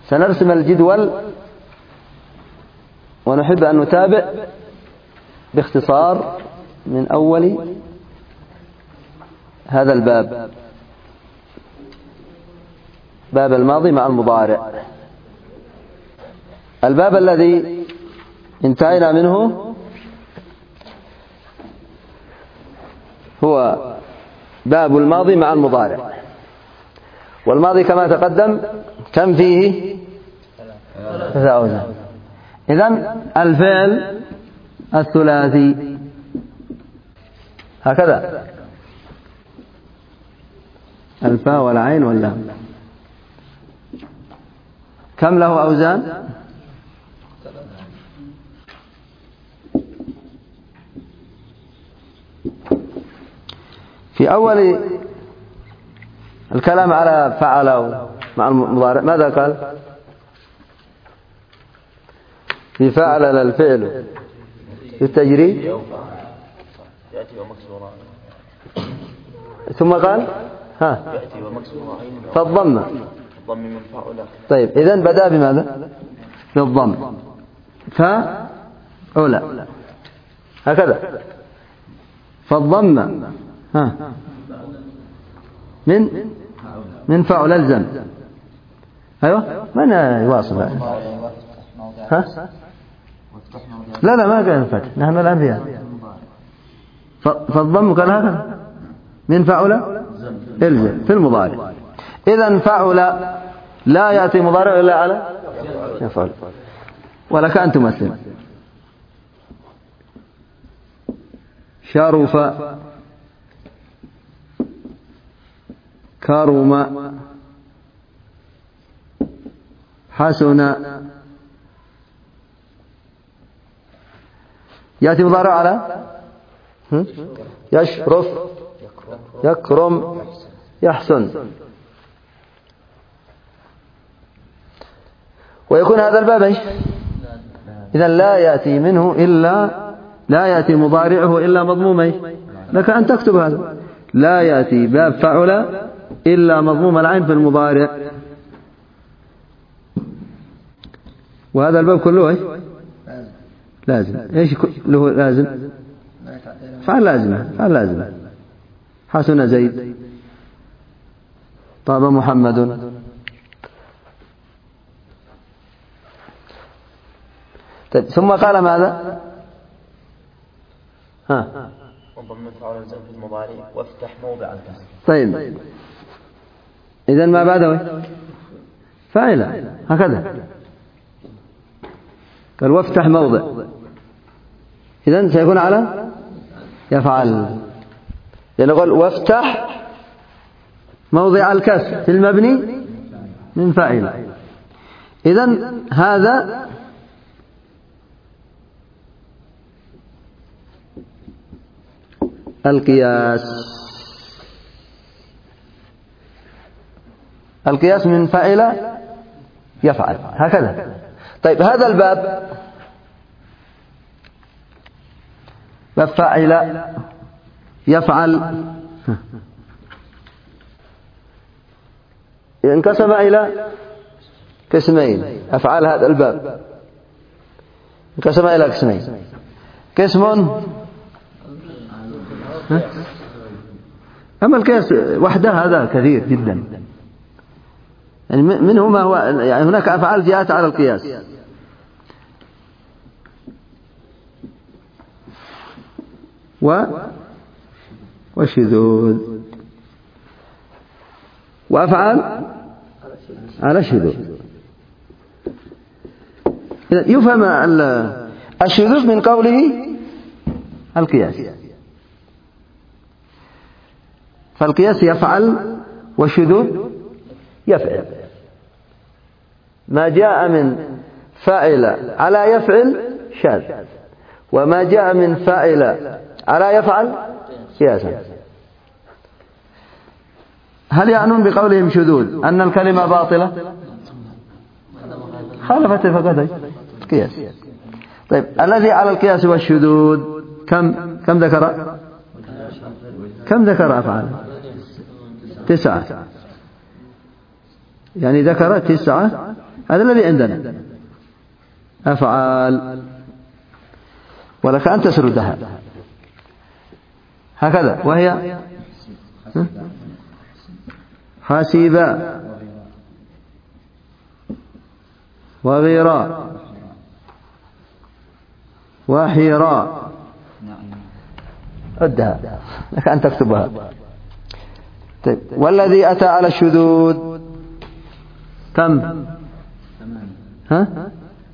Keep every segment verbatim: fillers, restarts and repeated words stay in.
سنرسم الجدول ونحب أن نتابع باختصار من أول هذا الباب، باب الماضي مع المضارع. الباب الذي انتهينا منه هو باب الماضي مع المضارع. والماضي كما تقدم كم فيه؟ ثلاثة أوزان. إذن الفعل الثلاثي هكذا، الفاء والعين واللام، كم له أوزان؟ في أول الكلام على فعل مع المضارع ماذا قال؟ في فعل الفعل في التجريد ثم قال ها فالضم. طيب إذن بدأ بماذا؟ بالضم فعل هكذا. فالضم ها من من فعل الزم. أيوة من يواصل ها؟ لا لا ما قال الفتح، نحن الآن فيها. فالضم قال هذا من فعل الزم في المضارع. إذن فعل لا يأتي مضارع إلا على يفعل. ولك أن تمثل شرف كرم حسن. يأتي مضارع على يشرف يكرم يحسن. ويكون هذا الباب ايش؟ إذن لا يأتي منه إلا لا يأتي مضارعه إلا مضموم ايش؟ لك أن تكتب هذا. لا يأتي باب فعل إلا مضموم العين في المضارع. وهذا الباب كله ايش؟ لازم. ايش له لازم؟ فعل لازمة. فعل لازمة. حسن زيد، طاب محمد. طيب ثم قال ماذا؟ ها وضم فعل الزم في المضارع وافتح موضع الكسر. طيب إذن ما بعده فاعل هكذا. قال وافتح موضع، إذن سيكون على يفعل. يقول وافتح موضع الكسر في المبني من فاعل. إذن هذا القياس. القياس من فاعل يفعل هكذا. طيب هذا الباب باب فاعل يفعل انقسم إلى قسمين. أفعال هذا الباب انقسم إلى قسمين. قسم أما القياس وحده هذا كثير جدا، يعني منه ما هو يعني هناك أفعال جاءت على القياس. و والشذوذ وأفعال على الشذوذ. يفهم الشذوذ من قوله القياس. فالقياس يفعل والشذوذ يفعل. ما جاء من فاعل على يفعل شاذ، وما جاء من فاعل على يفعل قياسا. هل يعنون بقولهم شذوذ أن الكلمة باطلة؟ خالفت فقط القياس. طيب الذي على القياس والشذوذ كم كم ذكر؟ كم ذكر أفعال؟ تسعة. يعني ذكر تسعة هذا الذي عندنا أفعال، ولك أن تسردها هكذا، وهي حسيبا وغيرا وحيرا. عدها لك أن تكتبها. طيب والذي أتى على الشذوذ كم؟ ها؟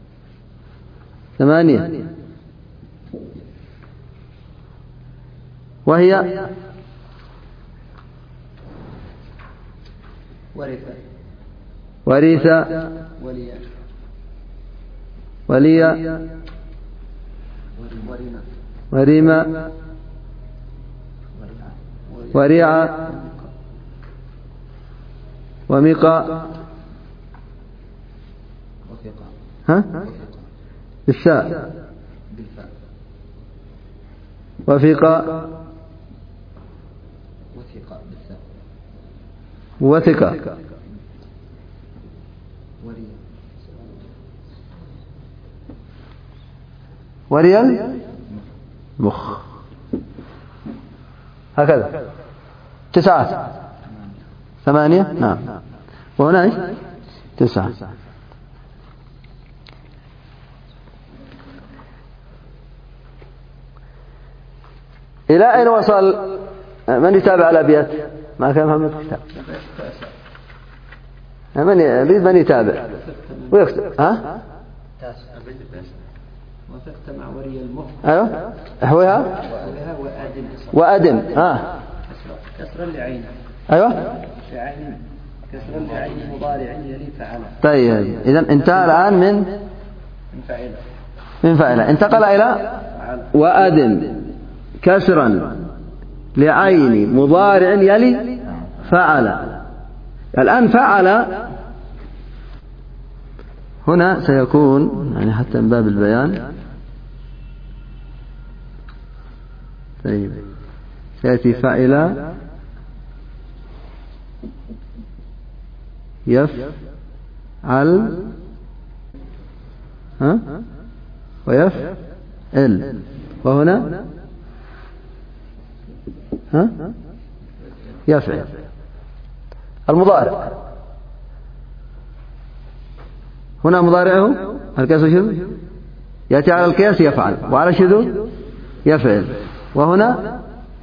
ثمانية. وهي ورثة ورثة وليا وليا وريما وريعة ومقا ها بالساء وثقة وثقة وريال مخ هكذا. تسعة ثمانية نعم، وهنا ايش؟ تسعة. إلى أين وصل؟ من يتابع الأبيات؟ ما كان محمد كتاب. من يريد من يتابع ويكتب. ها؟ وثقت مع وري المخ. أيوه احويها وأدم وأدم. ها كسرا لعين. أيوه لعين كسرا لعين مضارع يلي فعل. طيب إذا انتهى الآن من من فعل من فعل، انتقل إلى وأدم كسرا لعين مضارع يلي فعل. الآن فعل هنا سيكون يعني حتى من باب البيان. طيب سيأتي فعل يفعل ها ويفعل، وهنا ها يفعل المضارع. هنا مضارعه القياس شذوذ يأتي على القياس يفعل، وعلى الشذوذ يفعل. وهنا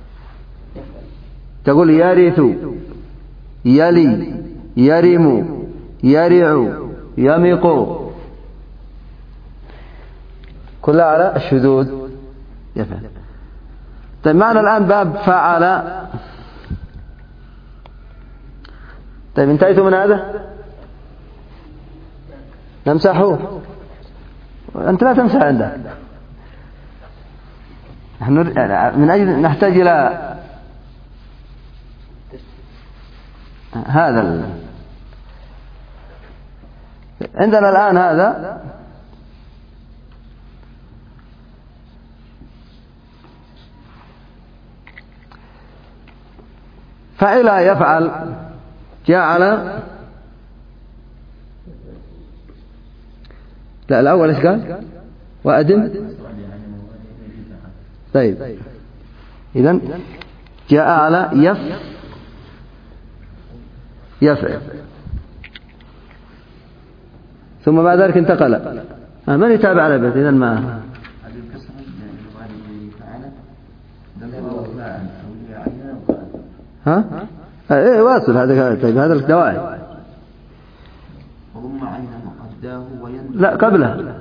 تقول يرث يلي يرم يرع يمق، كلها على الشذوذ يفعل. طيب معنا الآن باب فعل. طيب انتهيتم من هذا؟ نمسحه. أنت لا تمسح عندك، نحن من أجل نحتاج إلى هذا ال... عندنا الآن هذا فعل يفعل جعل. لا الأول إيش قال؟ وأدم. طيب إذن جاء على يف يفعل، ثم بعد ذلك انتقل. من يتابع على البيت؟ إذن ما ها؟ ايه واصل هذا. طيب هذا الدواعي لا قبله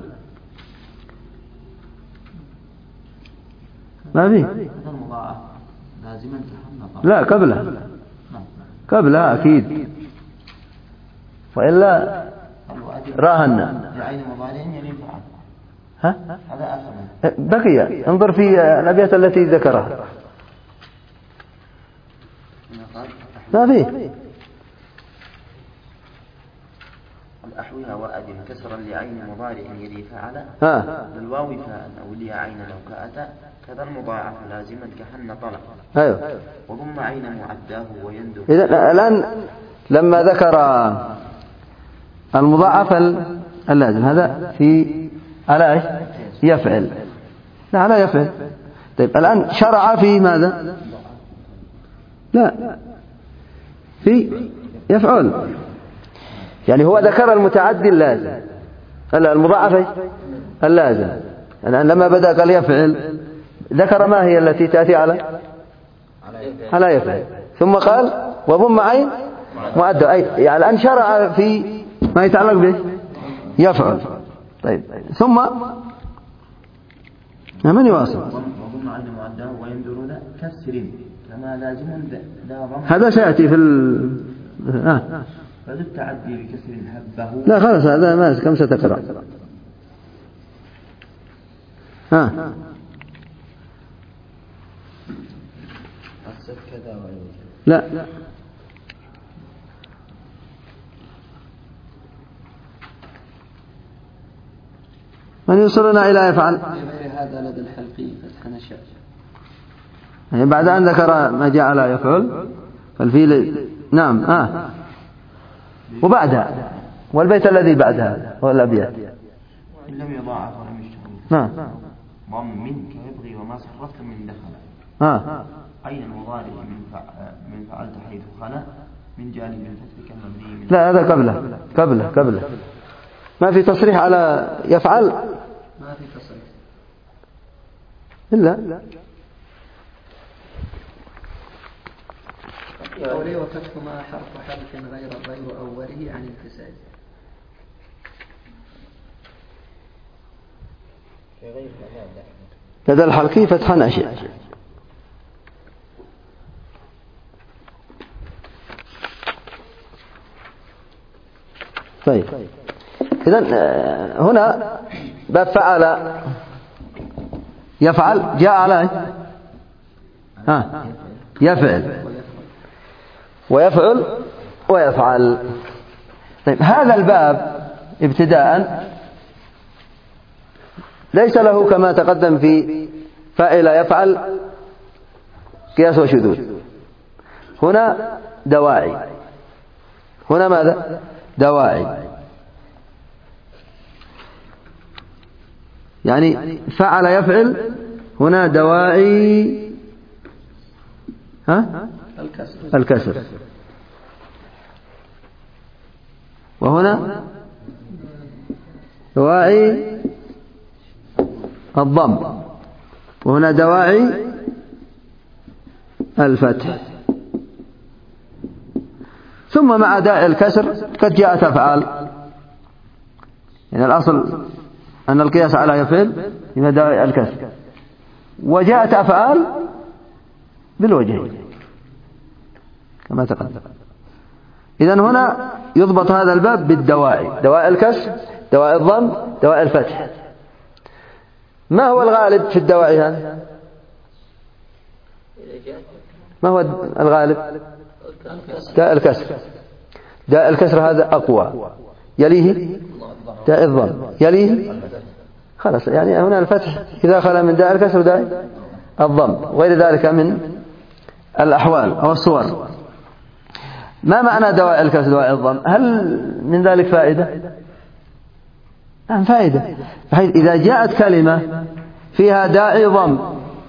ما في. لا قبله قبله أكيد، وإلا راهن. ها بقي انظر في الأبيات التي ذكرها ما في. الأحوها وأدم كسرا لعين مضارع يلي فعل ها بالواو فاء أو لي عين لو كأتى كذا المضاعف لازما كحن طلع. أيوه وضم عين معداه ويندب. إذا الآن لما ذكر المضاعف اللازم هذا في على إيش يفعل لا على يفعل. طيب الآن شرع في ماذا لا في يفعل يعني هو ذكر المتعدي اللازم المضاعف اللازم الآن لما بدأ قال يفعل ذكر ما هي التي تأتي على على يفعل ثم قال وضم عين مؤدى أي يعني الآن شرع في ما يتعلق به يفعل. طيب ثم من يواصل وضم عين مؤدى ويندرون كسر كما لازم هذا سيأتي في ال آه. فذو التعدي بكسر هبه لا خلاص هذا ما كم ستقرأ ها لا من يوصلنا إلى يفعل هذا لدى الحلقي فتح نشأ يعني بعد أن ذكر ما جاء على يفعل فالفيل نعم آه وبعدها والبيت الذي بعدها هو الأبيات إن لم يضاعف ولم يشتغل نعم ضم منك يبغي وما صرفت من دخل آه أين المضارع من من فعلت حيث خلا من جانب الفتح كالمبني من لا هذا قبله قبله قبله ما في تصريح على يفعل ما في تصريح إلا قولي وفتح ما حرف حرف غير غير أوله عن الكساد لدى الحلقي فتح ناشئ طيب إذن هنا باب فعل يفعل جاء على ها يفعل ويفعل ويفعل. طيب هذا الباب ابتداء ليس له كما تقدم في فاعل يفعل قياس وشذوذ هنا دواعي هنا ماذا دواعي يعني فعل يفعل هنا دواعي ها الكسر الكسر وهنا دواعي الضم وهنا دواعي الفتح ثم مع داعي الكسر قد جاءت أفعال يعني الأصل أن القياس على يفعل بما داعي الكسر وجاءت أفعال بالوجه كما تقدم. إذن هنا يضبط هذا الباب بالدواعي دواعي الكسر دواعي الضم دواعي الفتح. ما هو الغالب في الدواعي هذا ما هو الغالب داء الكسر داء الكسر هذا أقوى يليه داء الضم يليه خلاص يعني هنا الفتح إذا خلا من داء الكسر داء الضم غير ذلك من الأحوال أو الصور. ما معنى دواء الكسر دواء الضم هل من ذلك فائدة نعم فائدة بحيث إذا جاءت كلمة فيها داعي ضم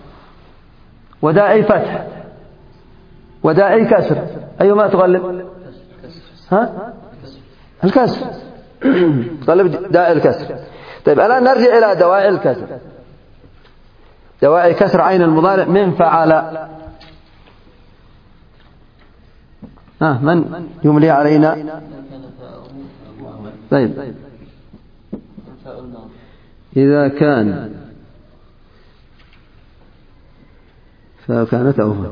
وداعي فتح وداعي كسر أيما تغلب ها الكسر تغلب داعي الكسر. طيب الآن نرجع إلى دواعي الكسر دواعي كسر عين المضارع من فعل ها من يملي علينا طيب إذا كان فكانت أوها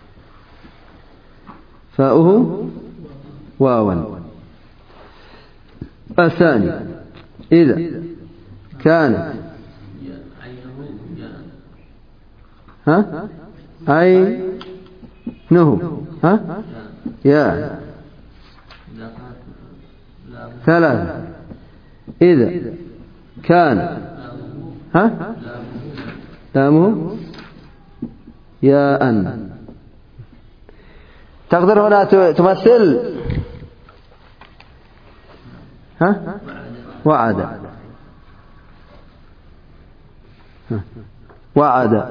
فاؤه واوا. الثاني إذا كانت ها أي نهو ها يا ثلاثة إذا كان ها لامه يا أن تقدر هنا تمثل ها وعد وعد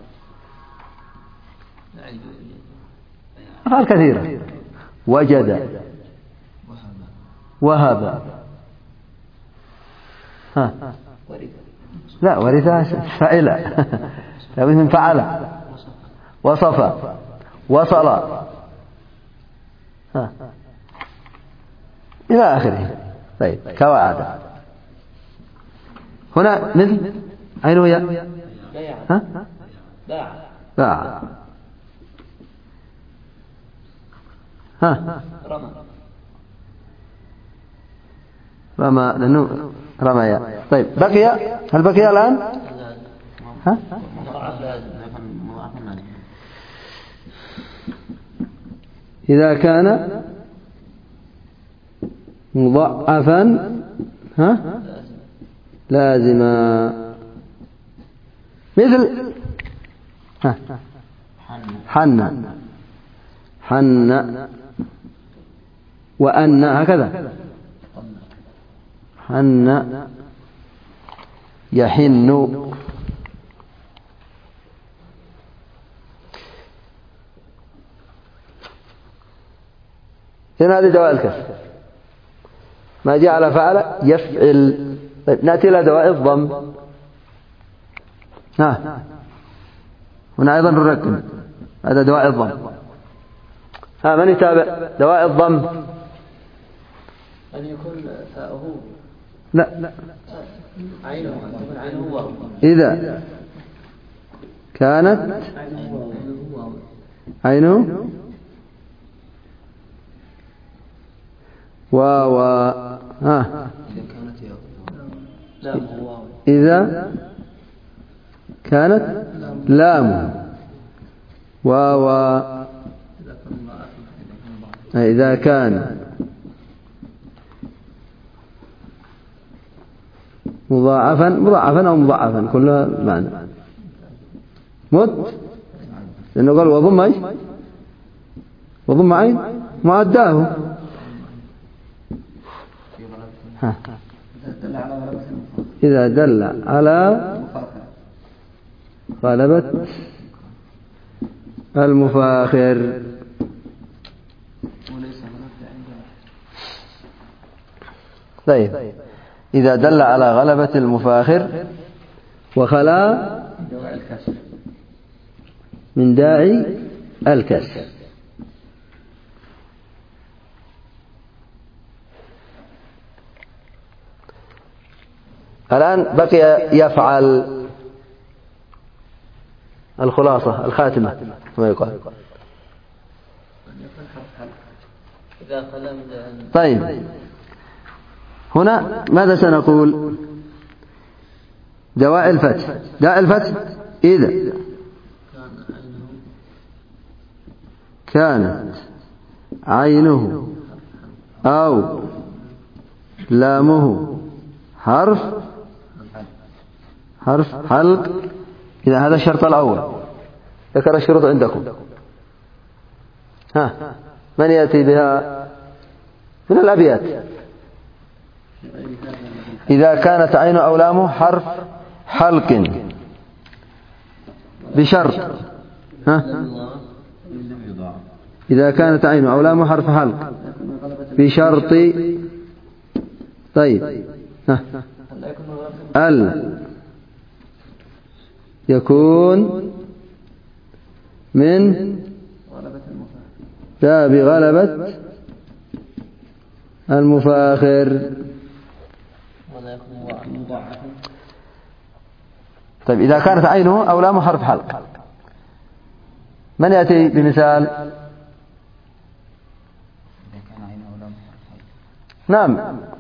أفعال كثيرة. وجد وهب ها لا ورث فعل لابد من فعل. وصف وصل ها إلى آخره. طيب كوعد هنا مثل أين هي ها باع باع ها رمى رمى لأنه رمى. طيب بقي هل بقي الآن ها إذا كان مضاعفا ها لازما مثل ها حن حن وأن هكذا حن يحن. هنا هذه دواء الكسر ما جاء على فعل يفعل. طيب نأتي إلى دواء الضم. ها هنا أيضا نركز هذا دواء الضم. ها من يتابع دواء الضم؟ أن يكون فاؤه لا عينه عينه إذا كانت عينه واو ها إذا كانت لام واو إذا كان مضاعفا مضاعفا أو مضاعفا كلها معنى مت لأنه قال وضم ايش وضم عين معداه. إذا دل على غلبة المفاخر. طيب إذا دل على غلبة المفاخر وخلا من داعي الكسر. الآن بقي يفعل الخلاصة الخاتمة كما يقال. طيب هنا ماذا سنقول؟ دواء الفتح. داء الفتح إذا كانت عينه أو لامه حرف حرف حلق. إذا هذا الشرط الأول. ذكر الشروط عندكم. ها من يأتي بها من الأبيات؟ إذا كانت عين أو لامه حرف حلق بشرط. ها إذا كانت عين أو لامه حرف حلق بشرط. طيب ها ال يكون من باب غلبة المفاخر. طيب إذا كانت عينه أو لامه حرف حلق من يأتي بمثال؟ نعم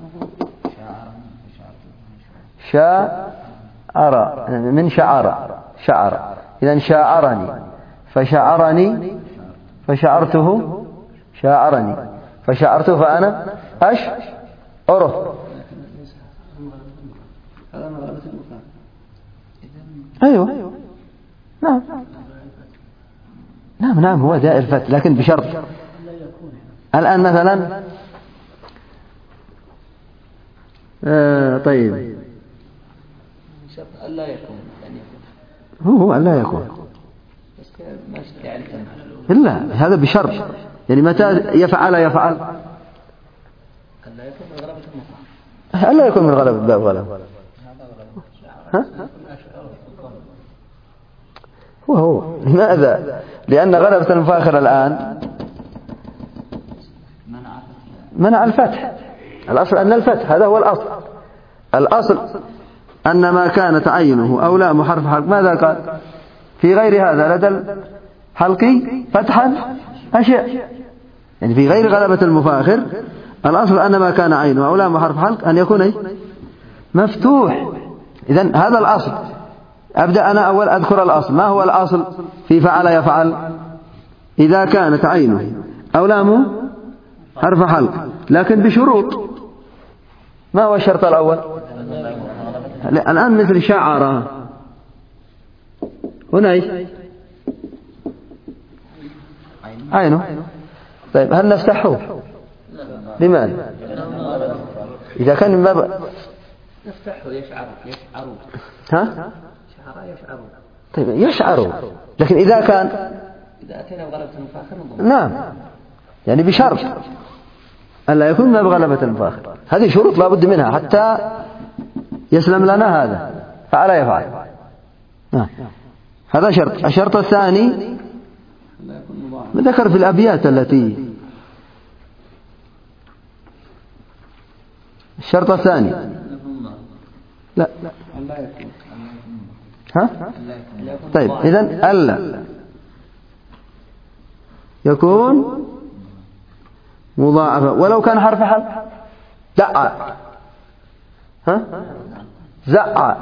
شاعر من شعر شعر. إذن شاعرني فشعرني فشعرته شاعرني فشعرته فأنا أش أره. أيوة نعم نعم نعم هو داء الفتح لكن بشرط. الآن مثلا آه طيب شرط ألا يكون أن يكون هو هو ألا يكون بس ما يعني إلا هذا بشرط يعني متى يفعل يفعل ألا يكون من غلبة المفاخر ألا يكون من غلبة باب غلبة ها هو هو لماذا؟ لأن غلبة المفاخر الآن منع الفتح. الأصل أن الفتح هذا هو الأصل. الأصل أن ما كانت عينه أو لام حرف حلق ماذا قال في غير هذا لدى الحلقي فتحا أشياء يعني في غير غلبة المفاخر الأصل أن ما كان عينه أو لام حرف حلق أن يكون إيه؟ مفتوح. إذن هذا الأصل. أبدأ أنا أول أذكر الأصل. ما هو الأصل في فعل يفعل؟ إذا كانت عينه أو لام حرف حلق لكن بشروط. ما هو الشرط الأول؟ الآن مثل شعر هنا إيش عينه. طيب هل نفتحه؟ لماذا؟ إذا كان من باب نفتحه يشعر يشعر ها شعر يشعر طيب يشعر لكن إذا كان إذا أتينا بغلبة المفاخر نعم يعني بشرط ألا يكون ما بغلبة المفاخر. هذه شروط لا بد منها حتى يسلم لنا هذا فعل يفعل. نعم هذا شرط. الشرط الثاني ذكر في الأبيات التي الشرط الثاني لا ها طيب إذن ألا يكون مضاعفا ولو كان حرف حلق. دع ها زع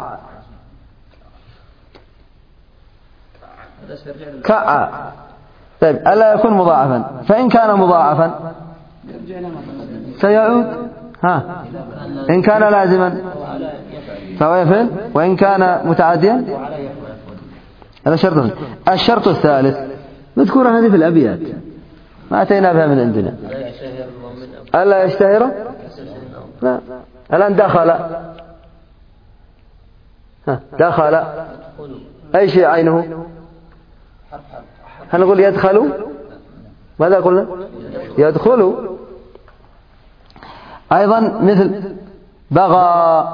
كع. طيب ألا يكون مضاعفا فإن كان مضاعفا سيعود ها إن كان لازما فهو يفعل وإن كان متعديا هذا شرط. الشرط الثالث مذكورة هذه في الأبيات ما أتينا بها من عندنا. ألا يشتهر لا الآن دخل ها دخل أي شيء عينه هل نقول يدخل؟ ماذا قلنا؟ يدخل. أيضا مثل بغى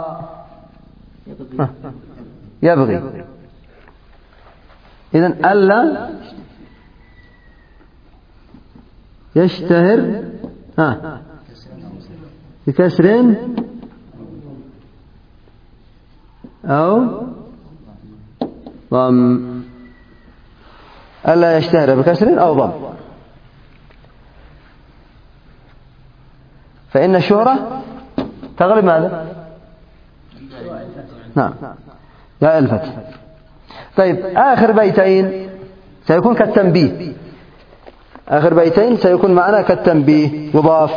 يبغي. إذن ألا يشتهر ها بكسر أو ضم. ألا يشتهر بكسر أو ضم فإن الشهرة تغلب ماذا؟ نعم لا الفتح. طيب آخر بيتين سيكون كالتنبيه. آخر بيتين سيكون معنا كالتنبيه مضاف.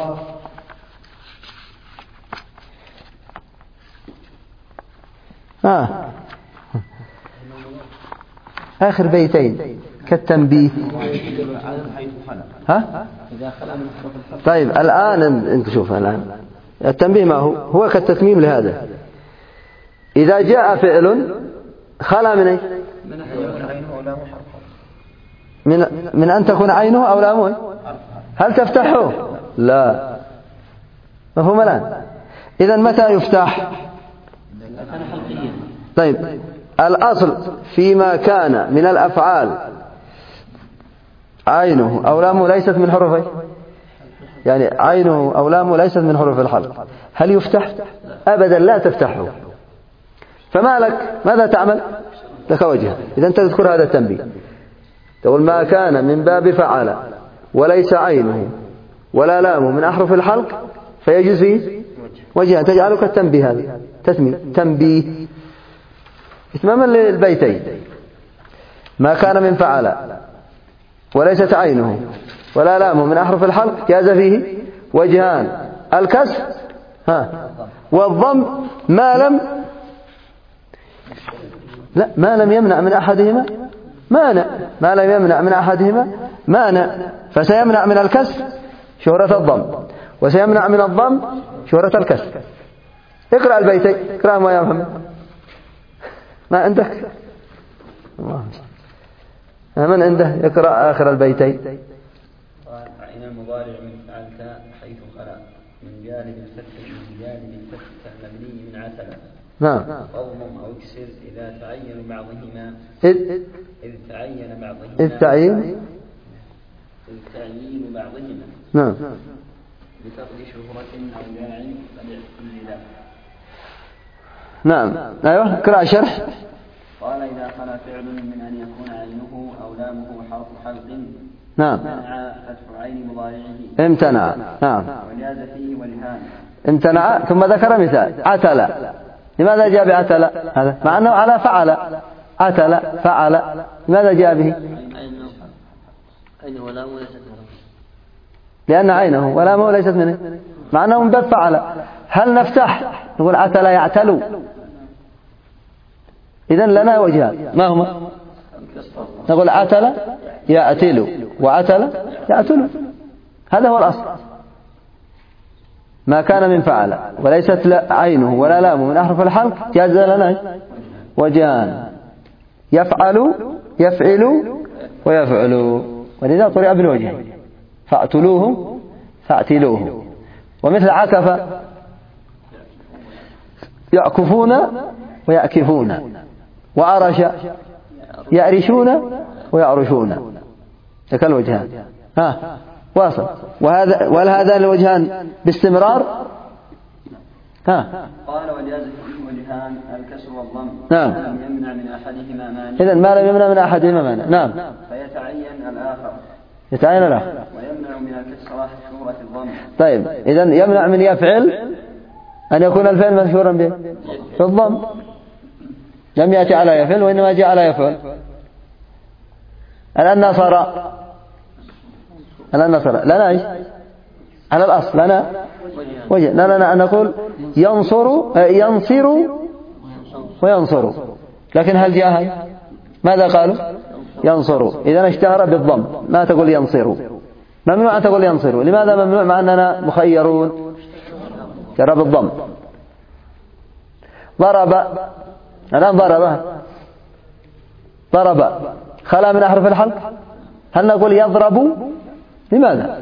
آه. آخر بيتين كالتنبيه ها؟ طيب الآن انت شوف الآن التنبيه ما هو هو كالتتميم لهذا. إذا جاء فعل خلا من ايش؟ من من أن تكون عينه أو لامه هل تفتحه؟ لا مفهوم الآن. إذا متى يفتح؟ طيب الأصل فيما كان من الأفعال عينه أو لامه ليست من حروفه يعني عينه أو لامه ليست من حروف الحلق هل يفتح؟ أبدا لا تفتحه. فما لك ماذا تعمل؟ لك وجه. إذا أنت تذكر هذا التنبيه تقول ما كان من باب فعل وليس عينه ولا لامه من أحرف الحلق فيجوز فيه وجه تجعلك التنبيه هذا تسمي تنبيه إتماما للبيتين. ما كان من فعل وليست عينه ولا لامه من أحرف الحلق جاز فيه وجهان الكسر ها والضم ما لم لا ما لم يمنع من أحدهما مانع ما لم يمنع من أحدهما مانع فسيمنع من الكسر شهرة الضم وسيمنع من الضم شهرة الكسر. اقرأ البيتين، اقرأ ما يرحم. ما عندك؟ الله من عنده يقرأ آخر البيتين. قال عين المضارع من فعلت حيث خلا من جانب الفتح من جانب الفتح كالمبني من عسل. نعم. ضم أو اكسر إذا تعين بعضهما إذ إذ تعين بعضهما إذ تعين إذ تعيين بعضهما نعم بفقد شهرة أو داع فالاعتماد. نعم. أيوه اقرأ شرح. قال إذا خلا فعل من أن يكون عينه أو لامه حرف حلق نعم. امتنع فتح عين مضارعه. امتنع. نعم. وجاز فيه والهان. امتنع ثم ذكر مثال عتل. لماذا جاء بعتل هذا مع أنه على فعل؟ عتل فعل لماذا جاء به؟ عينه ولامه ليست منه. لأن عينه ولامه ليست منه مع أنه من باب فعل. هل نفتح نقول عتل يعتل؟ إذن لنا وجهان ما هما؟ نقول عتل يعتل وعتل يعتل، هذا هو الأصل. ما كان من فعل وليست عينه ولا لامه من أحرف الحلق جاز لنا وجهان، يفعل يفعل ويفعل، ولذا قرئ بالوجه فاعتلوه فاعتلوه. ومثل عكف يعكفون ويعكفون، وعرش يعرشون ويعرشون، ذاك الوجهان. ها واصل. وهذا وهذان الوجهان باستمرار. ها قال وجاز فيه وجهان الكسر والضم. نعم. لم يمنع من أحدهما مانع. إذن ما لم يمنع من أحدهما مانع. نعم. فيتعين الآخر. يتعين الآخر. ويمنع من الكسرة شهرة الضم. طيب إذن يمنع من يفعل أن يكون الفعل مشهورا به في الضم، لم يأتي على يفعل وإنما جاء على يفعل. الآن نصر الآن نصر لنا إيش على الأصل لنا وجه. لا لا نقول ينصر ينصر وينصر، لكن هل جاء هل؟ ماذا قالوا؟ ينصر. إذا اشتهر بالضم ما تقول ينصر، ممنوع أن تقول ينصر. لماذا ممنوع مع أننا مخيرون؟ جرب الضم. ضرب الآن ضرب ضرب خلا من أحرف الحلق، هل نقول يضرب؟ لماذا؟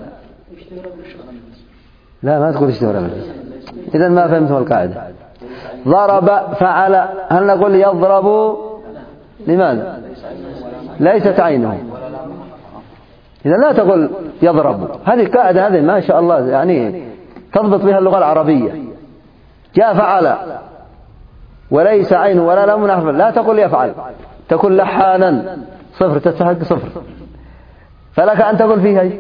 لا ما تقول اشتهر بالاسم، إذا ما فهمتم القاعدة. ضرب فعل، هل نقول يضرب؟ لماذا؟ ليست عينه، إذا لا تقول يضرب. هذه قاعدة هذه ما شاء الله يعني تضبط بها اللغة العربية. جاء فعل وليس عينه ولا لام من أحرف، لا تقول يفعل، تقول لحانا صفر، تستحق صفر. فلك أن تقول فيها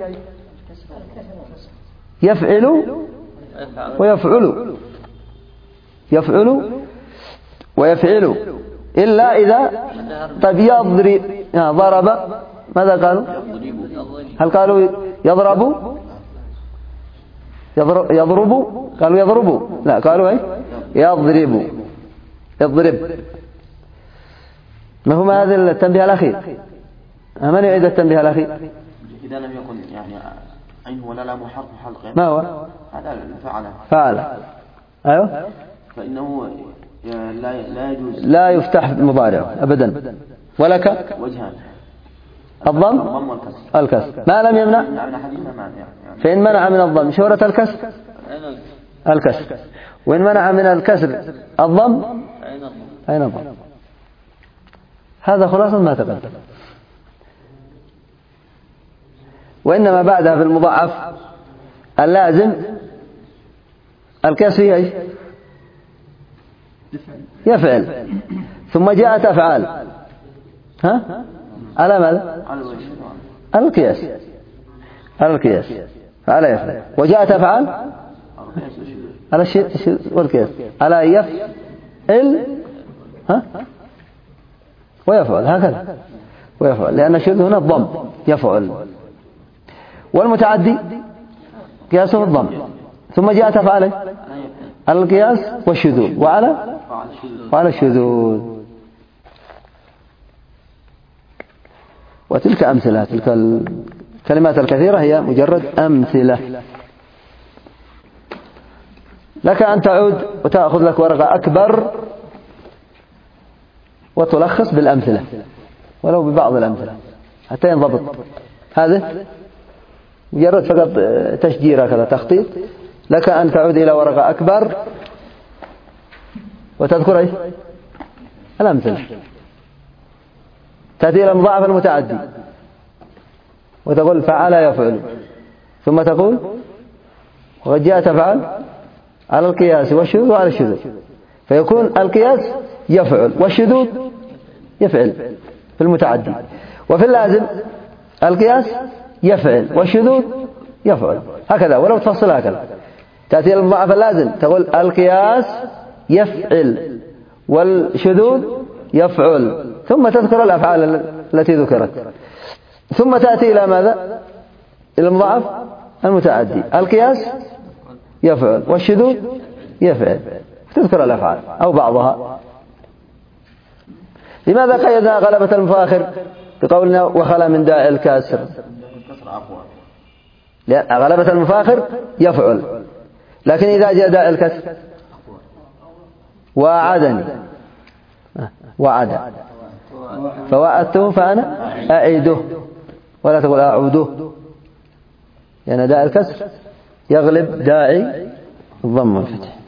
يفعل ويفعل يفعل ويفعل إلا إذا طيب يضرب. ضرب ماذا قالوا؟ هل قالوا يضرب؟ يضرب, يضرب؟ قالوا يضرب؟ لا قالوا ايه؟ يضرب يضرب. ما هو هذا التنبيه الأخير؟ من يعيد التنبيه الأخير؟ إذا لم يكن يعني عين ولا لام حرف حلق ما هو؟ هذا فعل فعل. أيوه. فإنه لا لا يجوز لا يفتح مضارع أبدا. ولك وجهان الضم الكسر. ما لم يمنع فإن منع من الضم شهرة الكسر الكسر، وإن منع من الكسر الضم أين الضم. هذا خلاصة ما تقدم. وإنما بعدها في المضاعف اللازم الكسر فيه ايش؟ يفعل، ثم جاءت أفعال ها على ماذا؟ على القياس على القياس فعلى يفعل. وجاءت أفعال على الشيء والقياس على يفعل ها ويفعل، هكذا ويفعل، لأن الشذ هنا الضم يفعل. والمتعدي قياسه الضم، ثم جاءت أفعال على القياس والشذوذ وعلى وعلى الشذوذ. وتلك أمثلة، تلك الكلمات الكثيرة هي مجرد أمثلة. لك أن تعود وتأخذ لك ورقة أكبر وتلخص بالأمثلة ولو ببعض الأمثلة حتى ينضبط. هذا مجرد فقط تشجير هكذا تخطيط. لك أن تعود إلى ورقة أكبر وتذكر إيش الأمثلة. تأتي إلى المضاعف المتعدي وتقول فعل يفعل، ثم تقول وقد جاء تفعل على القياس والشذوذ وعلى الشذوذ، فيكون القياس يفعل والشذوذ يفعل في المتعدي، وفي اللازم القياس يفعل والشذوذ يفعل، هكذا ولو تفصل هكذا. تأتي إلى المضاعف اللازم تقول القياس يفعل والشذوذ يفعل، ثم تذكر الأفعال التي ذكرت، ثم تأتي إلى ماذا؟ إلى المضاعف المتعدي القياس يفعل والشذوذ يفعل، تذكر الأفعال أو بعضها. لماذا قيدنا غلبة المفاخر بقولنا وخلا من داء الكاسر؟ لأن غلبة المفاخر يفعل، لكن إذا جاء داء الكسر وعدني وعد فوعدته فأنا أعيده، ولا تقول أعوده، لأن يعني داء الكسر يغلب داعي الضم والفتح.